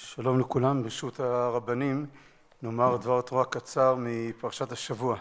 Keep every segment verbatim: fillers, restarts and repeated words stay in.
שלום לכולם, ברשות הרבנים נאמר דבר תורה קצר מפרשת השבוע.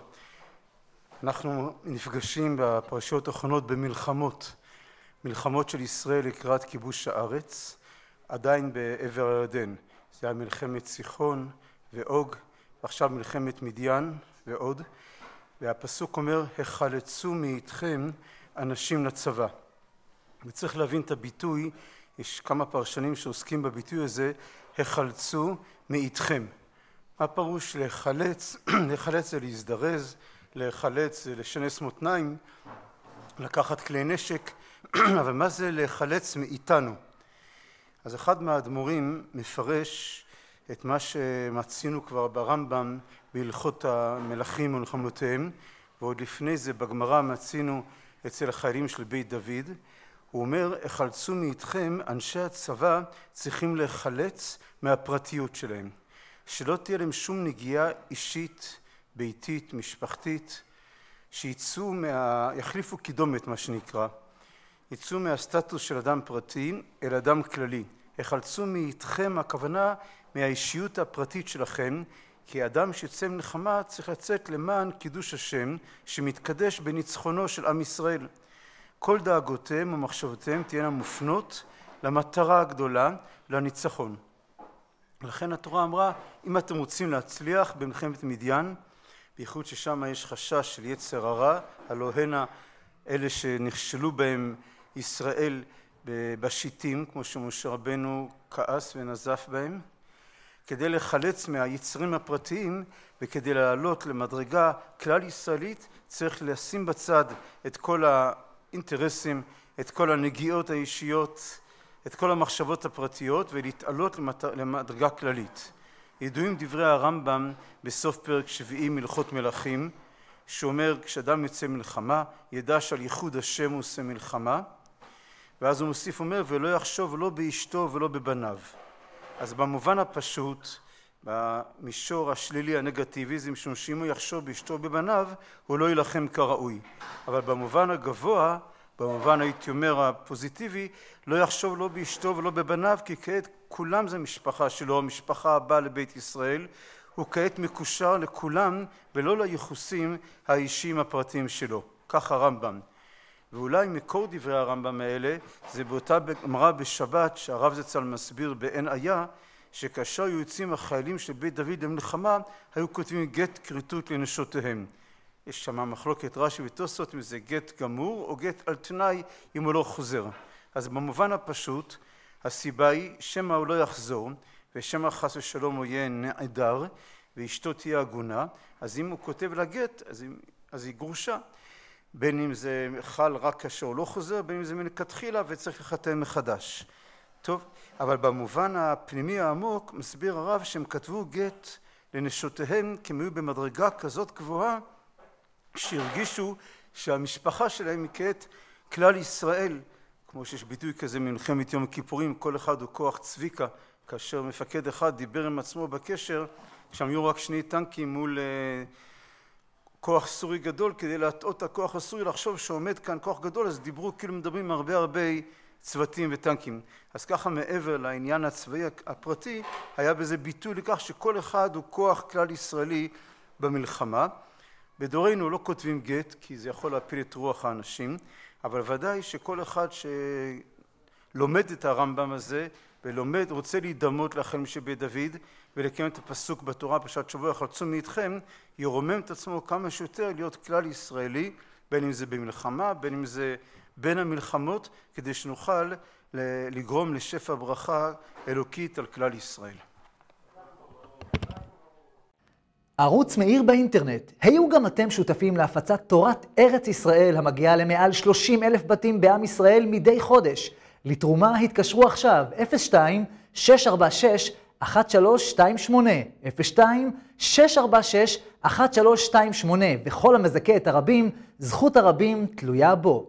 אנחנו נפגשים בפרשיות האחרונות במלחמות, מלחמות של ישראל לקראת כיבוש הארץ, עדיין בעבר הירדן. זה היה מלחמת סיחון ואוג, ועכשיו מלחמת מדיין ועוד. והפסוק אומר, החלצו מאיתכם אנשים לצבא. וצריך להבין את הביטוי, יש כמה פרשנים שעוסקים בביטוי הזה, החלצו מאיתכם. מה פירוש לחלץ? לחלץ זה להזדרז, לחלץ זה לשנס מותניים, לקחת כלי נשק, אבל מה זה לחלץ מאיתנו? אז אחד מהאדמו"רים מפרש את מה שמצינו כבר ברמב"ם בהלכות המלכים ומלחמותיהם, ועוד לפני זה בגמרא מצינו אצל החיילים של בית דוד. הוא אומר, החלצו מאיתכם, אנשי הצבא צריכים לחלץ מהפרטיות שלהם. שלא תהיה להם שום נגיעה אישית, ביתית, משפחתית, שיצאו מה... יחליפו קידומת מה שנקרא. יצאו מהסטטוס של אדם פרטי אל אדם כללי. החלצו מאיתכם, הכוונה מהאישיות הפרטית שלכם, כי אדם שיוצא מלחמה צריך לצאת למען קידוש השם, שמתקדש בניצחונו של עם ישראל. כל דאגותיהם ומחשבותיהם תהיינה מופנות למטרה הגדולה, לניצחון. לכן התורה אמרה, אם אתם רוצים להצליח במלחמת מדיין, בייחוד ששם יש חשש של יצר הרע, הלא הנה אלה שנכשלו בהם ישראל בשיטים, כמו שמשה רבנו כעס ונזף בהם, כדי לחלץ מהיצרים הפרטיים וכדי לעלות למדרגה כלל ישראלית, צריך לשים בצד את כל האינטרסים, את כל הנגיעות האישיות, את כל המחשבות הפרטיות ולהתעלות למדרגה כללית. ידועים דברי הרמב"ם בסוף פרק שביעי מלכות מלכים, שאומר כשאדם יוצא מלחמה ידע שעל ייחוד השם הוא עושה מלחמה, ואז הוא מוסיף אומר ולא יחשוב לא באשתו ולא בבניו. אז במובן הפשוט, במישור השלילי הנגטיביזם, שאם הוא יחשוב באשתו ובבניו הוא לא ילחם כראוי. אבל במובן הגבוה, במובן הייתי אומר הפוזיטיבי, לא יחשוב לא באשתו ולא בבניו, כי כעת כולם זה משפחה שלו, המשפחה הבאה לבית ישראל, הוא כעת מקושר לכולם ולא ליחוסים האישיים הפרטיים שלו. כך הרמב"ם. ואולי מקור דברי הרמב"ם האלה, זה באותה גמרא בשבת שהרב זצ"ל מסביר בעין היה, שכאשר היו יוצאים החיילים של בית דוד למלחמה, היו כותבים גט כריתות לנשותיהם. יש שם מחלוקת רש"י ותוספות אם זה גט גמור או גט על תנאי אם הוא לא חוזר. אז במובן הפשוט, הסיבה היא שמא הוא לא יחזור, ושמא חס ושלום הוא יהיה נעדר, ואשתו תהיה עגונה, אז אם הוא כותב לגט, אז, אז היא גרושה. בין אם זה חל רק כאשר הוא לא חוזר, בין אם זה מלכתחילה וצריך לחתן מחדש. טוב, אבל במובן הפנימי העמוק מסביר הרב שהם כתבו גט לנשותיהם כי הם היו במדרגה כזאת גבוהה שהרגישו שהמשפחה שלהם היא כעת כלל ישראל, כמו שיש ביטוי כזה ממלחמת יום הכיפורים, כל אחד הוא כוח צביקה, כאשר מפקד אחד דיבר עם עצמו בקשר, שם היו רק שני טנקים מול כוח סורי גדול, כדי להטעות את הכוח הסורי לחשוב שעומד כאן כוח גדול, אז דיברו כאילו מדברים הרבה הרבה צוותים וטנקים. אז ככה מעבר לעניין הצבאי הפרטי, היה בזה ביטוי לכך שכל אחד הוא כוח כלל ישראלי במלחמה. בדורנו לא כותבים גט, כי זה יכול להפיל את רוח האנשים, אבל ודאי שכל אחד שלומד את הרמב"ם הזה, ולומד, רוצה להידמות לחיילים של בית דוד, ולקיים את הפסוק בתורה פרשת שבוע, החלצו מאיתכם, ירומם את עצמו כמה שיותר להיות כלל ישראלי, בין אם זה במלחמה, בין אם זה בין המלחמות, כדי שנוכל לגרום לשפע ברכה אלוקית על כלל ישראל. ערוץ מאיר באינטרנט. היו גם אתם שותפים להפצת תורת ארץ ישראל המגיעה למעל שלושים אלף בתים בעם ישראל מדי חודש. לתרומה התקשרו עכשיו אפס שתיים שש ארבע שש אחת שלוש שתיים שמונה אפס שתיים שש ארבע שש אחת שלוש שתיים שמונה וכל המזכה את הרבים, זכות הרבים תלויה בו.